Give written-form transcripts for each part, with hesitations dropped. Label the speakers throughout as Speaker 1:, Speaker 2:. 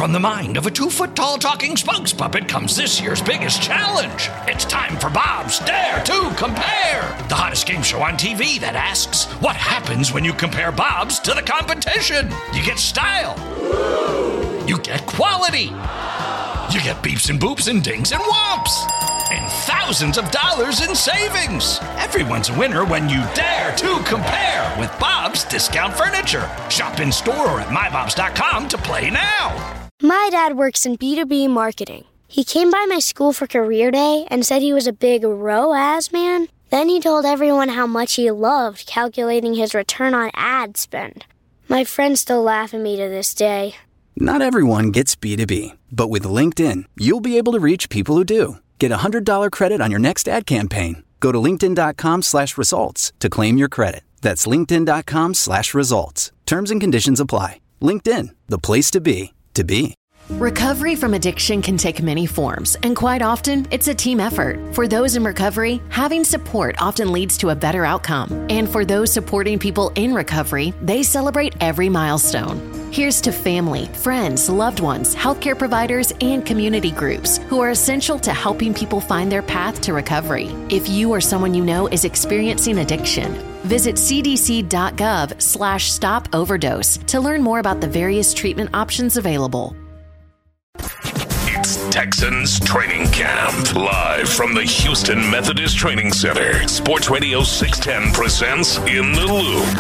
Speaker 1: from the mind of a 2-foot-tall talking spokes puppet comes this year's biggest challenge. It's time for Bob's Dare to Compare, the hottest game show on TV that asks, what happens when you compare Bobs to the competition? You get style. You get quality. You get beeps and boops and dings and whomps. And thousands of dollars in savings. Everyone's a winner when you dare to compare with Bob's Discount Furniture. Shop in store or at mybobs.com to play now.
Speaker 2: My dad works in B2B marketing. He came by my school for career day and said he was a big ROAS man. Then he told everyone how much he loved calculating his return on ad spend. My friends still laugh at me to this day.
Speaker 3: Not everyone gets B2B, but with LinkedIn, you'll be able to reach people who do. Get a $100 credit on your next ad campaign. Go to linkedin.com/results to claim your credit. That's linkedin.com/results. Terms and conditions apply. LinkedIn, the place to be, to be.
Speaker 4: Recovery from addiction can take many forms, and quite often, it's a team effort. For those in recovery, having support often leads to a better outcome. And for those supporting people in recovery, they celebrate every milestone. Here's to family, friends, loved ones, healthcare providers, and community groups who are essential to helping people find their path to recovery. If you or someone you know is experiencing addiction, visit cdc.gov/stop overdose to learn more about the various treatment options available.
Speaker 5: It's Texans Training Camp. Live from the Houston Methodist Training Center. Sports Radio 610 presents In the Loop.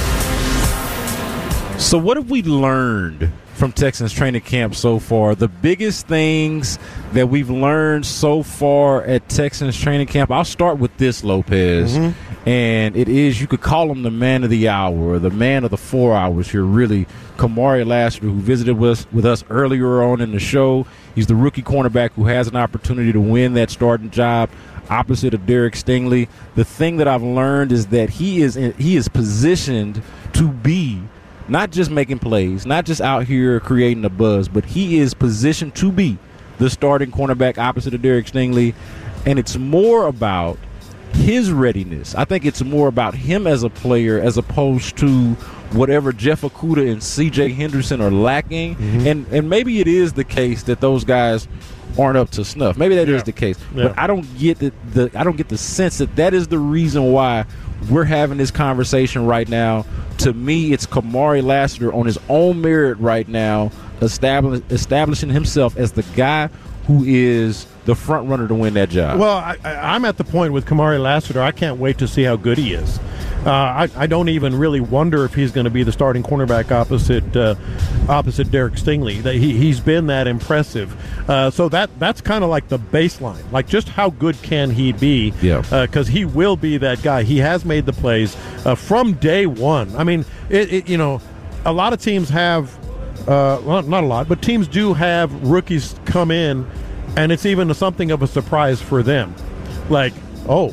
Speaker 6: So what have we learned from Texans Training Camp so far? The biggest things that we've learned so far at Texans Training Camp, I'll start with this, Lopez. And it is, you could call him the man of the hour, or the man of the 4 hours here, really. Kamari Lassiter, who visited with us earlier on in the show. He's the rookie cornerback who has an opportunity to win that starting job opposite of Derek Stingley. The thing that I've learned is that he is positioned to be not just making plays, not just out here creating a buzz, but he is positioned to be the starting cornerback opposite of Derek Stingley. And it's more about his readiness. I think it's more about him as a player as opposed to whatever Jeff Okudah and C.J. Henderson are lacking. And maybe it is the case that those guys aren't up to snuff. Maybe that is the case. But I don't get the sense that is the reason why we're having this conversation right now. To me, it's Kamari Lassiter on his own merit right now, establishing himself as the guy who is the front runner to win that job.
Speaker 7: Well, I'm at the point with Kamari Lassiter, I can't wait to see how good he is. I don't even really wonder if he's going to be the starting cornerback opposite Derek Stingley. He's been that impressive. So that's kind of like the baseline. Like, just how good can he be? Because he will be that guy. He has made the plays from day one. I mean, a lot of teams have, well, not a lot, but teams do have rookies come in, and it's even something of a surprise for them. Like, oh,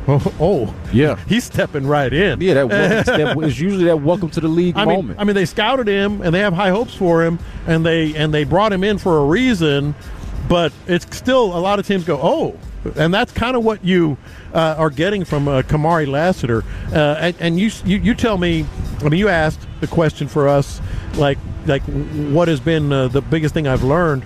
Speaker 7: yeah, he's stepping right in.
Speaker 6: Yeah, that welcome step is usually that welcome to the league moment.
Speaker 7: I mean, they scouted him and they have high hopes for him, and they brought him in for a reason, but it's still a lot of teams go, oh, and that's kind of what you are getting from Kamari Lassiter. And you tell me. I mean, you asked the question for us, like what has been the biggest thing I've learned.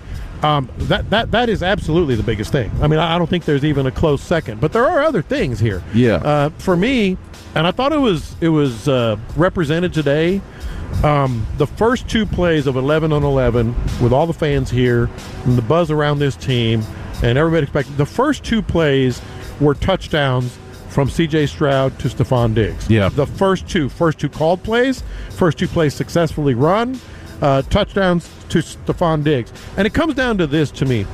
Speaker 7: That is absolutely the biggest thing. I mean, I don't think there's even a close second, but there are other things here.
Speaker 6: Yeah.
Speaker 7: For me, and I thought it was represented today. The first two plays of 11 on 11 with all the fans here and the buzz around this team and everybody expected, the first two plays were touchdowns from C.J. Stroud to Stephon Diggs.
Speaker 6: Yeah.
Speaker 7: The first two called plays, first two plays successfully run. Touchdowns to Stephon Diggs. And it comes down to this to me.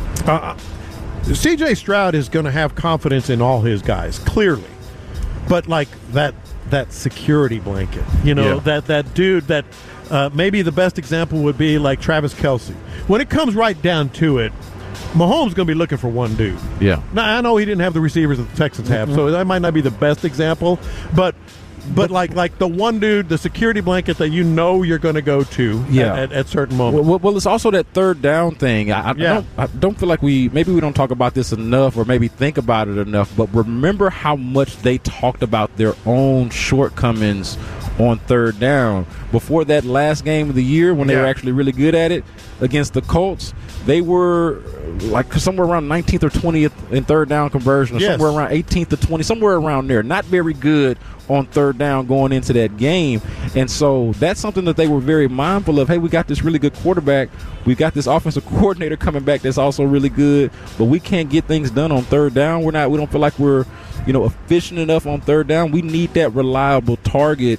Speaker 7: C.J. Stroud is going to have confidence in all his guys, clearly. But like that security blanket, that dude that maybe the best example would be like Travis Kelce. When it comes right down to it, Mahomes is going to be looking for one dude.
Speaker 6: Yeah.
Speaker 7: Now, I know he didn't have the receivers that the Texans have, so that might not be the best example, but like the one dude, the security blanket that you're going to go to at certain moments.
Speaker 6: Well, it's also that third down thing. I don't feel like we don't talk about this enough, or maybe think about it enough, but remember how much they talked about their own shortcomings on third down. Before that last game of the year, when they were actually really good at it against the Colts, they were like somewhere around 19th or 20th in third down conversion, or somewhere around 18th to 20, somewhere around there. Not very good on third down going into that game. And so that's something that they were very mindful of. Hey, we got this really good quarterback. We got this offensive coordinator coming back that's also really good, but we can't get things done on third down. We don't feel like we're, efficient enough on third down. We need that reliable target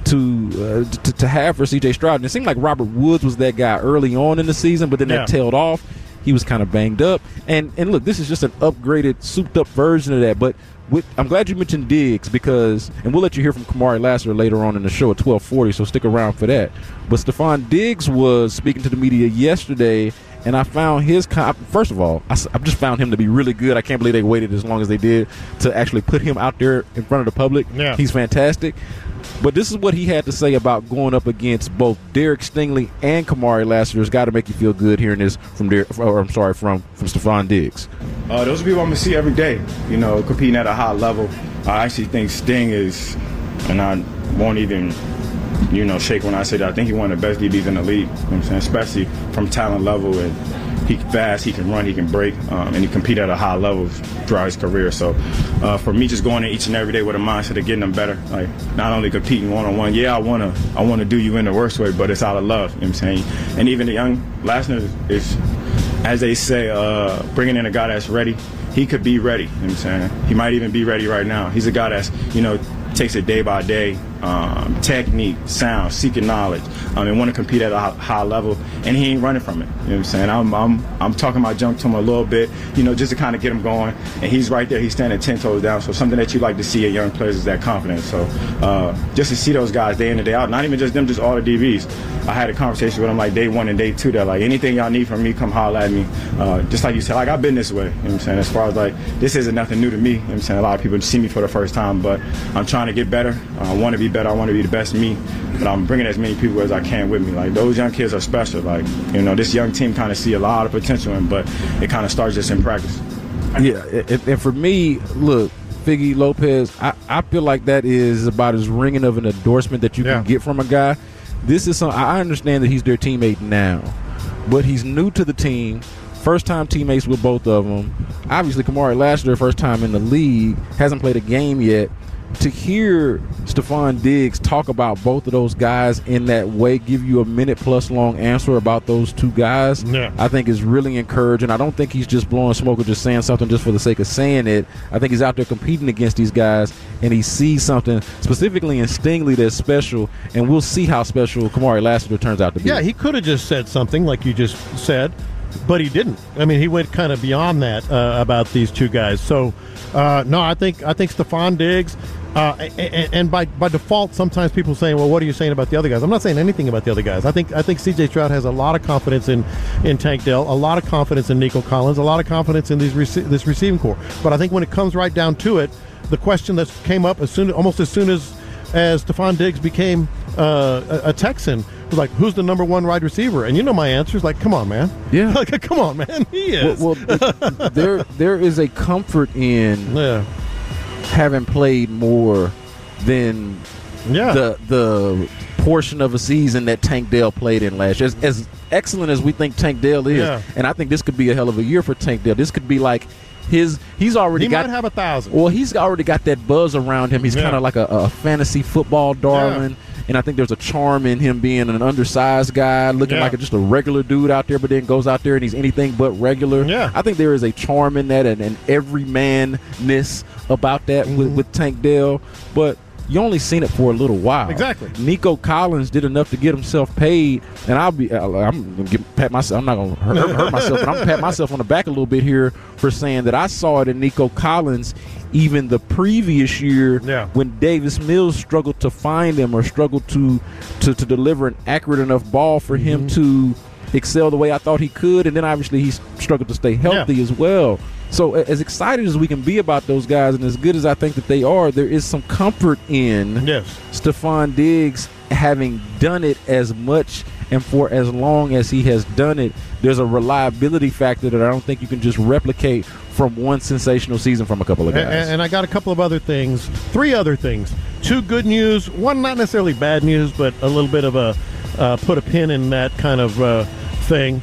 Speaker 6: to have for C.J. Stroud. And it seemed like Robert Woods was that guy early on in the season, but then that tailed off. He was kind of banged up. And look, this is just an upgraded, souped-up version of that. But I'm glad you mentioned Diggs because – and we'll let you hear from Kamari Lassiter later on in the show at 12:40, so stick around for that. But Stephon Diggs was speaking to the media yesterday, and I found his – first of all, I just found him to be really good. I can't believe they waited as long as they did to actually put him out there in front of the public. Yeah. He's fantastic. But this is what he had to say about going up against both Derek Stingley and Kamari Lassiter. It's got to make you feel good hearing this from Stephon Diggs.
Speaker 8: Those are people I'm going to see every day, competing at a high level. I actually think Sting is, and I won't even, shake when I say that. I think he's one of the best DBs in the league, especially from talent level. And he's fast, he can run, he can break, and he compete at a high level throughout his career. So for me, just going in each and every day with a mindset of getting them better, like not only competing one-on-one. Yeah, I wanna do you in the worst way, but it's out of love. You know what I'm saying? And even the young Lassiter is, as they say, bringing in a guy that's ready. He could be ready. You know what I'm saying? He might even be ready right now. He's a guy that's takes it day by day, technique, sound, seeking knowledge, and want to compete at a high level, and he ain't running from it. You know what I'm saying? I'm talking my junk to him a little bit, just to kind of get him going, and he's right there. He's standing 10 toes down. So something that you like to see in young players is that confidence. So just to see those guys day in and day out, not even just them, just all the DBs. I had a conversation with them like day 1 and day 2. They're like, anything y'all need from me, come holler at me. Just like you said, like I've been this way. You know what I'm saying? As far as like this isn't nothing new to me. You know what I'm saying? A lot of people see me for the first time, but I'm trying to get better. I want to be better. I want to be the best me, but I'm bringing as many people as I can with me. Like those young kids are special. Like this young team kind of see a lot of potential in, but it kind of starts just in practice.
Speaker 6: Yeah, and for me, look, Figgy Lopez, I feel like that is about as ringing of an endorsement that you can get from a guy. This is I understand that he's their teammate now, but he's new to the team. First-time teammates with both of them. Obviously, Kamari Lassiter, first time in the league, hasn't played a game yet. To hear Stephon Diggs talk about both of those guys in that way, give you a minute-plus long answer about those two guys, I think is really encouraging. I don't think he's just blowing smoke or just saying something just for the sake of saying it. I think he's out there competing against these guys, and he sees something specifically in Stingley that's special, and we'll see how special Kamari Lassiter turns out to be.
Speaker 7: Yeah, he could have just said something like you just said, but he didn't. I mean, he went kind of beyond that about these two guys. So, no, I think Stephon Diggs, and by default, sometimes people saying, "Well, what are you saying about the other guys?" I'm not saying anything about the other guys. I think C.J. Stroud has a lot of confidence in Tank Dell, a lot of confidence in Nico Collins, a lot of confidence in this receiving core. But I think when it comes right down to it, the question that came up almost as soon as Stephon Diggs became a Texan was like, who's the number one wide receiver? And my answer is like, come on, man. Yeah. Like, come on, man. He is.
Speaker 6: Well, there is a comfort in having played more than the portion of a season that Tank Dell played in last year. As excellent as we think Tank Dell is, and I think this could be a hell of a year for Tank Dell. This could be like he might
Speaker 7: have 1,000.
Speaker 6: Well, he's already got that buzz around him. He's kind of like a fantasy football darling, and I think there's a charm in him being an undersized guy, looking like just a regular dude out there, but then goes out there and he's anything but regular. Yeah. I think there is a charm in that and everymanness about that with Tank Dell, but you only seen it for a little while.
Speaker 7: Exactly.
Speaker 6: Nico Collins did enough to get himself paid, and I'm gonna pat myself. I'm not gonna hurt myself, but I'm gonna pat myself on the back a little bit here for saying that I saw it in Nico Collins even the previous year when Davis Mills struggled to find him or struggled to deliver an accurate enough ball for him to excel the way I thought he could, and then obviously he struggled to stay healthy as well. So as excited as we can be about those guys and as good as I think that they are, there is some comfort in Stephon Diggs having done it as much and for as long as he has done it. There's a reliability factor that I don't think you can just replicate from one sensational season from a couple of guys.
Speaker 7: And I got a couple of other things, 3 other things. 2 good news, one not necessarily bad news, but a little bit of a put a pin in that kind of thing.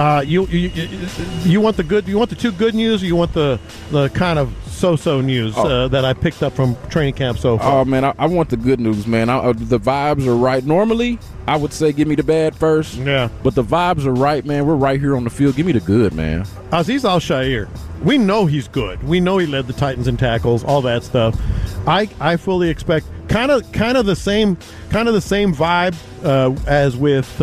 Speaker 7: You want the good? You want the 2 good news, or you want the kind of so-so news that I picked up from training camp so far?
Speaker 6: Oh man, I want the good news, man. The vibes are right. Normally, I would say give me the bad first.
Speaker 7: Yeah,
Speaker 6: but the vibes are right, man. We're right here on the field. Give me the good, man.
Speaker 7: Azeez Al-Shaair, we know he's good. We know he led the Titans in tackles, all that stuff. I fully expect kind of the same vibe as with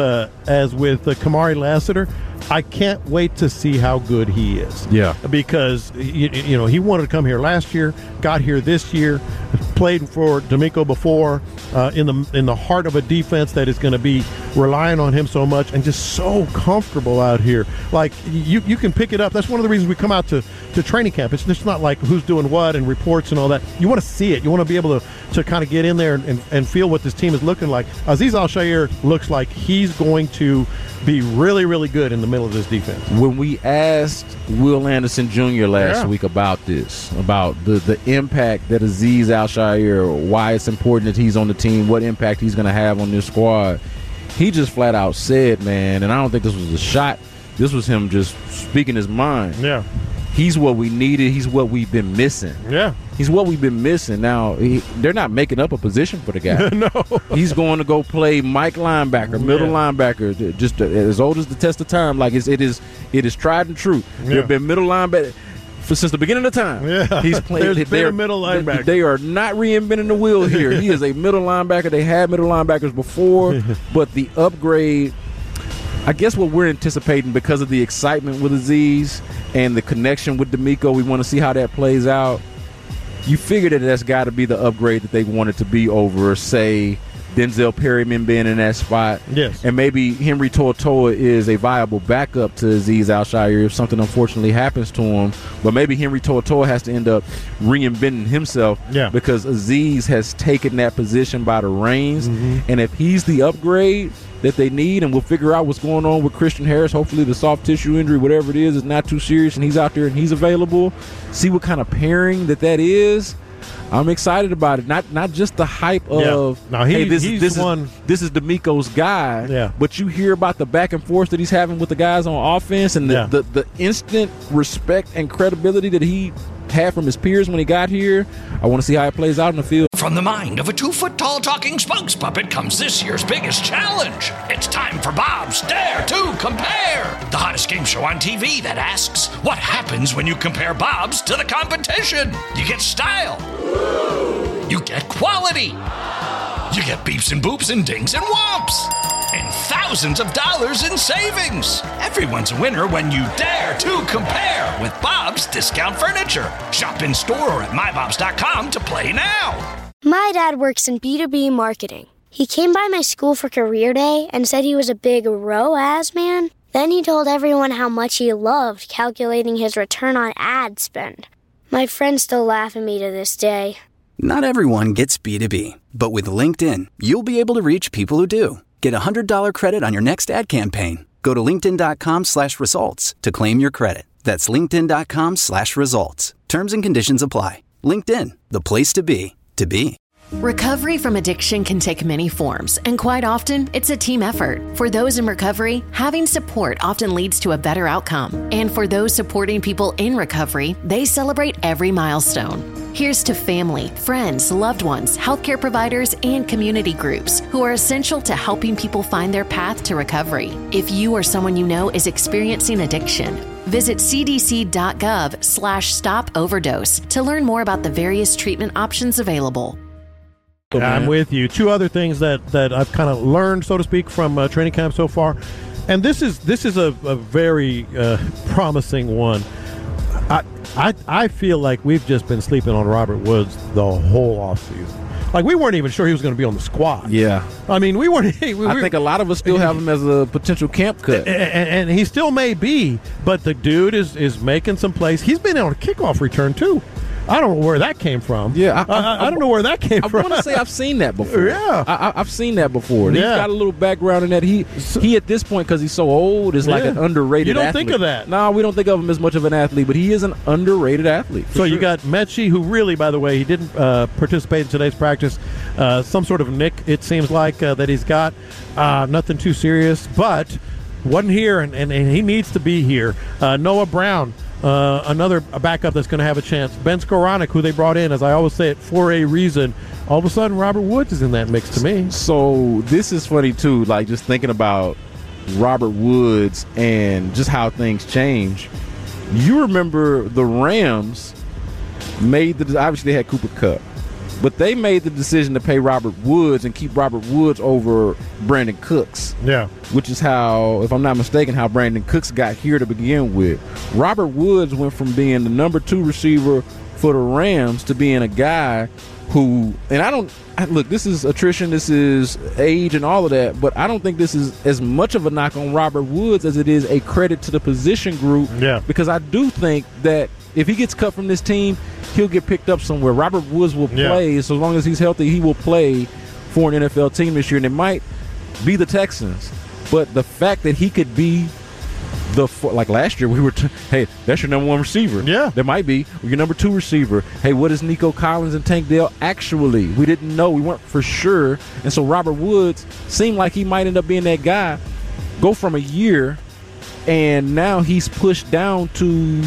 Speaker 7: Kamari Lassiter. I can't wait to see how good he is.
Speaker 6: Yeah,
Speaker 7: because you know he wanted to come here last year, got here this year, played for D'Amico before in the heart of a defense that is going to be relying on him so much, and just so comfortable out here. Like you can pick it up. That's one of the reasons we come out to training camp. It's just not like who's doing what and reports and all that. You want to see it. You want to be able to kind of get in there and feel what this team is looking like. Azeez Al-Shaair looks like he's going to be really, really good in the middle of this defense.
Speaker 6: When we asked Will Anderson Jr. last week about this, about the impact that Azeez Al-Shaair, why it's important that he's on the team, what impact he's going to have on this squad, he just flat out said, man, and I don't think this was a shot. This was him just speaking his mind.
Speaker 7: Yeah.
Speaker 6: He's what we needed. He's what we've been missing.
Speaker 7: Yeah.
Speaker 6: He's what we've been missing. Now, they're not making up a position for the guy.
Speaker 7: No.
Speaker 6: He's going to go play Mike linebacker, middle linebacker, just as old as the test of time. Like it is tried and true. There have been middle linebacker since the beginning of time.
Speaker 7: Yeah.
Speaker 6: He's played.
Speaker 7: There's been a middle linebacker.
Speaker 6: They are not reinventing the wheel here. He is a middle linebacker. They had middle linebackers before, but the upgrade, I guess what we're anticipating because of the excitement with Azeez and the connection with D'Amico, we want to see how that plays out. You figure that that's got to be the upgrade that they wanted to be over, say, Denzel Perryman being in that spot.
Speaker 7: Yes.
Speaker 6: And maybe Henry To'oTo'o is a viable backup to Azeez Al-Shaair if something unfortunately happens to him. But maybe Henry To'oTo'o has to end up reinventing himself because Azeez has taken that position by the reins. Mm-hmm. And if he's the upgrade that they need, and we'll figure out what's going on with Christian Harris. Hopefully the soft tissue injury, whatever it is not too serious, and he's out there and he's available. See what kind of pairing that is. I'm excited about it. Not just the hype of this is D'Amico's guy, but you hear about the back and forth that he's having with the guys on offense and the instant respect and credibility that he had from his peers when he got here. I want to see how it plays out in the field.
Speaker 1: From the mind of a 2-foot-tall talking spokes puppet comes this year's biggest challenge. It's time for Bob's Dare to Compare, the hottest game show on TV that asks, what happens when you compare Bob's to the competition? You get style. You get quality. You get beeps and boops and dings and whomps. And thousands of dollars in savings. Everyone's a winner when you dare to compare with Bob's Discount Furniture. Shop in store or at mybobs.com to play now.
Speaker 2: My dad works in B2B marketing. He came by my school for career day and said he was a big ROAS man. Then he told everyone how much he loved calculating his return on ad spend. My friends still laugh at me to this day.
Speaker 3: Not everyone gets B2B, but with LinkedIn, you'll be able to reach people who do. Get a $100 credit on your next ad campaign. Go to linkedin.com/results to claim your credit. That's linkedin.com/results. Terms and conditions apply. LinkedIn, the place to be, to be.
Speaker 4: Recovery from addiction can take many forms, and quite often, it's a team effort. For those in recovery, having support often leads to a better outcome. And for those supporting people in recovery, they celebrate every milestone. Here's to family, friends, loved ones, healthcare providers, and community groups who are essential to helping people find their path to recovery. If you or someone you know is experiencing addiction, visit cdc.gov/stop overdose to learn more about the various treatment options available.
Speaker 7: I'm with you. 2 other things that I've kind of learned, so to speak, from training camp so far, and this is a very promising one. I feel like we've just been sleeping on Robert Woods the whole offseason. Like, we weren't even sure he was going to be on the squad.
Speaker 6: Yeah.
Speaker 7: I mean, we weren't.
Speaker 6: I think a lot of us still have him as a potential camp cut.
Speaker 7: And he still may be, but the dude is making some plays. He's been on a kickoff return, too. I don't know where that came from.
Speaker 6: Yeah,
Speaker 7: I don't know where that came from.
Speaker 6: I want to say I've seen that before.
Speaker 7: Yeah.
Speaker 6: I've seen that before. He's
Speaker 7: Yeah.
Speaker 6: got a little background in that. He at this point, because he's so old, is like
Speaker 7: Yeah.
Speaker 6: an underrated
Speaker 7: You don't
Speaker 6: athlete.
Speaker 7: think of that.
Speaker 6: No, we don't think of him as much of an athlete, but he is an underrated athlete.
Speaker 7: So you got Mechie, who really, by the way, he didn't participate in today's practice. Some sort of nick, it seems like, that he's got. Nothing too serious, but wasn't here, and he needs to be here. Noah Brown, another backup that's going to have a chance. Ben Skoranek, who they brought in, as I always say it, for a reason. All of a sudden, Robert Woods is in that mix to me.
Speaker 6: So this is funny, too, like just thinking about Robert Woods and just how things change. You remember the Rams obviously they had Cooper Kupp, but they made the decision to pay Robert Woods and keep Robert Woods over Brandon Cooks.
Speaker 7: Yeah.
Speaker 6: Which is how, if I'm not mistaken, how Brandon Cooks got here to begin with. Robert Woods went from being the number 2 receiver for the Rams to being a guy who, and look, this is attrition, this is age and all of that, but I don't think this is as much of a knock on Robert Woods as it is a credit to the position group.
Speaker 7: Yeah.
Speaker 6: Because I do think that if he gets cut from this team, he'll get picked up somewhere. Robert Woods will play, so as long as he's healthy, he will play for an NFL team this year, and it might be the Texans. But the fact that he could be like last year, we were hey, that's your number 1 receiver.
Speaker 7: Yeah.
Speaker 6: That might be your number 2 receiver. Hey, what is Nico Collins and Tank Dell actually? We didn't know. We weren't for sure. And so Robert Woods seemed like he might end up being that guy. Go from a year, and now he's pushed down to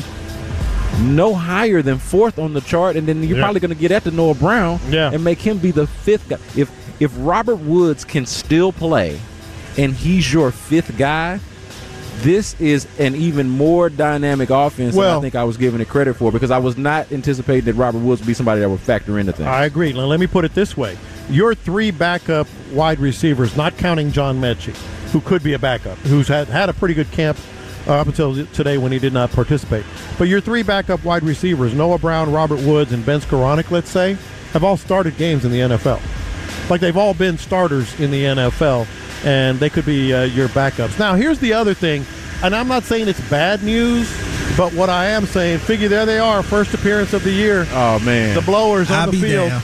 Speaker 6: no higher than 4th on the chart, and then you're probably going to get at the Noah Brown and make him be the 5th guy. If Robert Woods can still play and he's your 5th guy, this is an even more dynamic offense than I think I was giving it credit for, because I was not anticipating that Robert Woods would be somebody that would factor into things.
Speaker 7: I agree. Now, let me put it this way. Your 3 backup wide receivers, not counting John Mechie, who could be a backup, who's had a pretty good camp up until today when he did not participate. But your 3 backup wide receivers, Noah Brown, Robert Woods, and Ben Skoranek, let's say, have all started games in the NFL. Like, they've all been starters in the NFL, and they could be your backups. Now, here's the other thing, and I'm not saying it's bad news, but what I am saying, figure there they are, first appearance of the year.
Speaker 6: Oh, man.
Speaker 7: The Blowers on the field.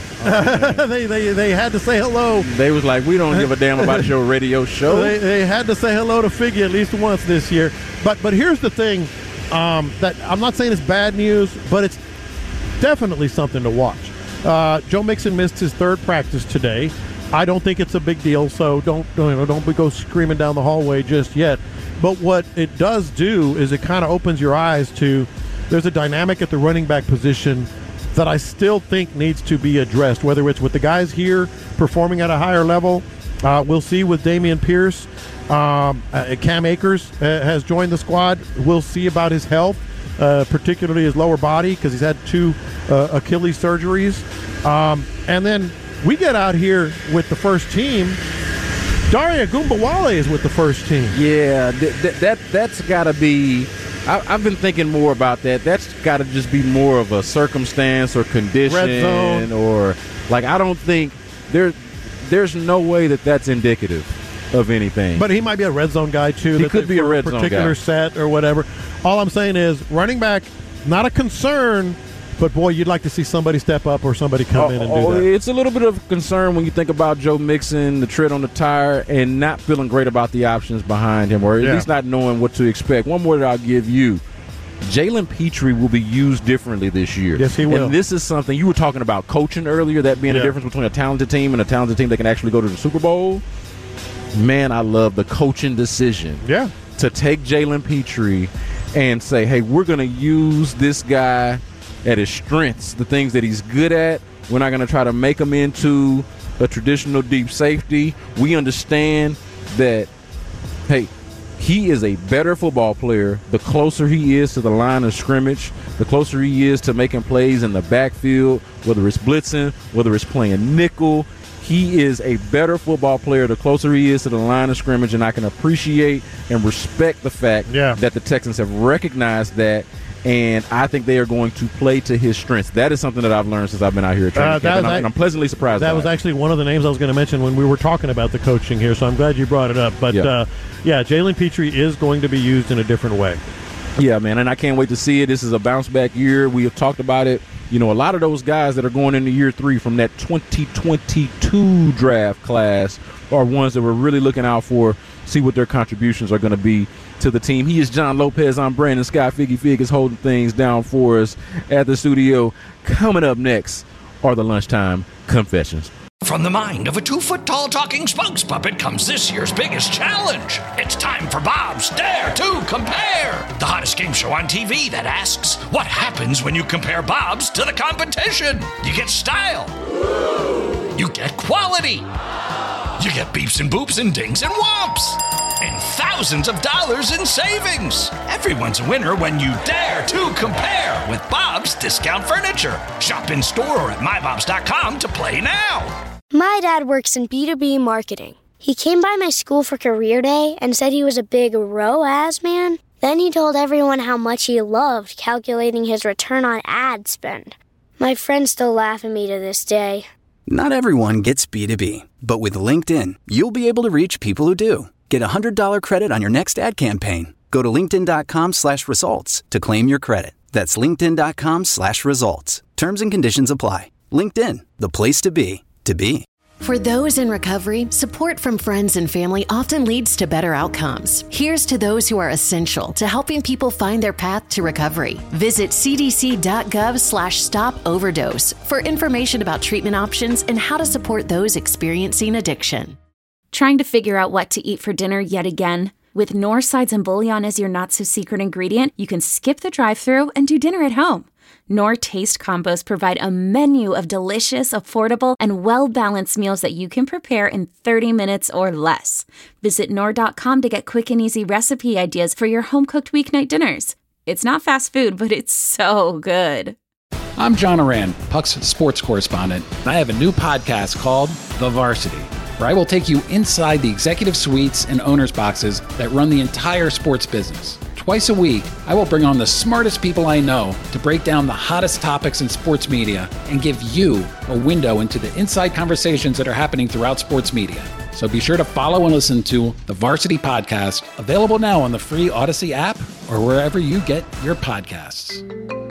Speaker 7: They had to say hello.
Speaker 6: They was like, we don't give a damn about your radio show.
Speaker 7: They had to say hello to Figgy at least once this year. But here's the thing, that I'm not saying it's bad news, but it's definitely something to watch. Joe Mixon missed his 3rd practice today. I don't think it's a big deal, so don't go screaming down the hallway just yet. But what it does do is it kind of opens your eyes to there's a dynamic at the running back position that I still think needs to be addressed, whether it's with the guys here performing at a higher level. We'll see with Dameon Pierce. Cam Akers has joined the squad. We'll see about his health, particularly his lower body, because he's had 2 Achilles surgeries. And then we get out here with the first team. Daria Gumbawale is with the first team.
Speaker 6: Yeah, that's got to be – I've been thinking more about that. That's got to just be more of a circumstance or condition.
Speaker 7: Red zone.
Speaker 6: Or – like, I don't think there's no way that that's indicative of anything.
Speaker 7: But he might be a red zone guy, too.
Speaker 6: He could be a red zone guy.
Speaker 7: Particular set or whatever. All I'm saying is running back, not a concern – but, boy, you'd like to see somebody step up or somebody come in and do that.
Speaker 6: It's a little bit of concern when you think about Joe Mixon, the tread on the tire, and not feeling great about the options behind him, or at least not knowing what to expect. One more that I'll give you. Jalen Petrie will be used differently this year.
Speaker 7: Yes, he will.
Speaker 6: And this is something you were talking about coaching earlier, that being the difference between a talented team and a talented team that can actually go to the Super Bowl. Man, I love the coaching decision.
Speaker 7: Yeah.
Speaker 6: To take Jalen Petrie and say, hey, we're going to use this guy at his strengths, the things that he's good at. We're not going to try to make him into a traditional deep safety. We understand that, hey, he is a better football player the closer he is to the line of scrimmage, the closer he is to making plays in the backfield, whether it's blitzing, whether it's playing nickel. He is a better football player the closer he is to the line of scrimmage, and I can appreciate and respect the fact that the Texans have recognized that. And I think they are going to play to his strengths. That is something that I've learned since I've been out here at training camp, and I'm pleasantly surprised.
Speaker 7: That was actually one of the names I was going to mention when we were talking about the coaching here, so I'm glad you brought it up. But, Jalen Petrie is going to be used in a different way.
Speaker 6: Yeah, man, and I can't wait to see it. This is a bounce-back year. We have talked about it a lot of those guys that are going into year 3 from that 2022 draft class are ones that we're really looking out for, see what their contributions are going to be to the team. He is John Lopez. I'm Brandon Scott. Figgy Fig is holding things down for us at the studio. Coming up next are the Lunchtime Confessions.
Speaker 1: From the mind of a 2-foot-tall talking spokes puppet comes this year's biggest challenge. It's time for Bob's Dare to Compare, the hottest game show on TV that asks, what happens when you compare Bob's to the competition? You get style. You get quality. You get beeps and boops and dings and whomps. And thousands of dollars in savings. Everyone's a winner when you dare to compare with Bob's Discount Furniture. Shop in store or at mybobs.com to play now.
Speaker 2: My dad works in B2B marketing. He came by my school for career day and said he was a big ROAS man. Then he told everyone how much he loved calculating his return on ad spend. My friends still laugh at me to this day.
Speaker 3: Not everyone gets B2B, but with LinkedIn, you'll be able to reach people who do. Get a $100 credit on your next ad campaign. Go to linkedin.com/results to claim your credit. That's linkedin.com/results. Terms and conditions apply. LinkedIn, the place to be, to be.
Speaker 4: For those in recovery, support from friends and family often leads to better outcomes. Here's to those who are essential to helping people find their path to recovery. Visit cdc.gov/stop-overdose for information about treatment options and how to support those experiencing addiction.
Speaker 9: Trying to figure out what to eat for dinner yet again? With Knorr sides and bouillon as your not-so-secret ingredient, you can skip the drive-thru and do dinner at home. Knorr Taste Combos provide a menu of delicious, affordable, and well-balanced meals that you can prepare in 30 minutes or less. Visit Knorr.com to get quick and easy recipe ideas for your home-cooked weeknight dinners. It's not fast food, but it's so good.
Speaker 10: I'm John Oran, Puck's sports correspondent, and I have a new podcast called The Varsity, where I will take you inside the executive suites and owners' boxes that run the entire sports business. Twice a week, I will bring on the smartest people I know to break down the hottest topics in sports media and give you a window into the inside conversations that are happening throughout sports media. So be sure to follow and listen to The Varsity Podcast, available now on the free Odyssey app or wherever you get your podcasts.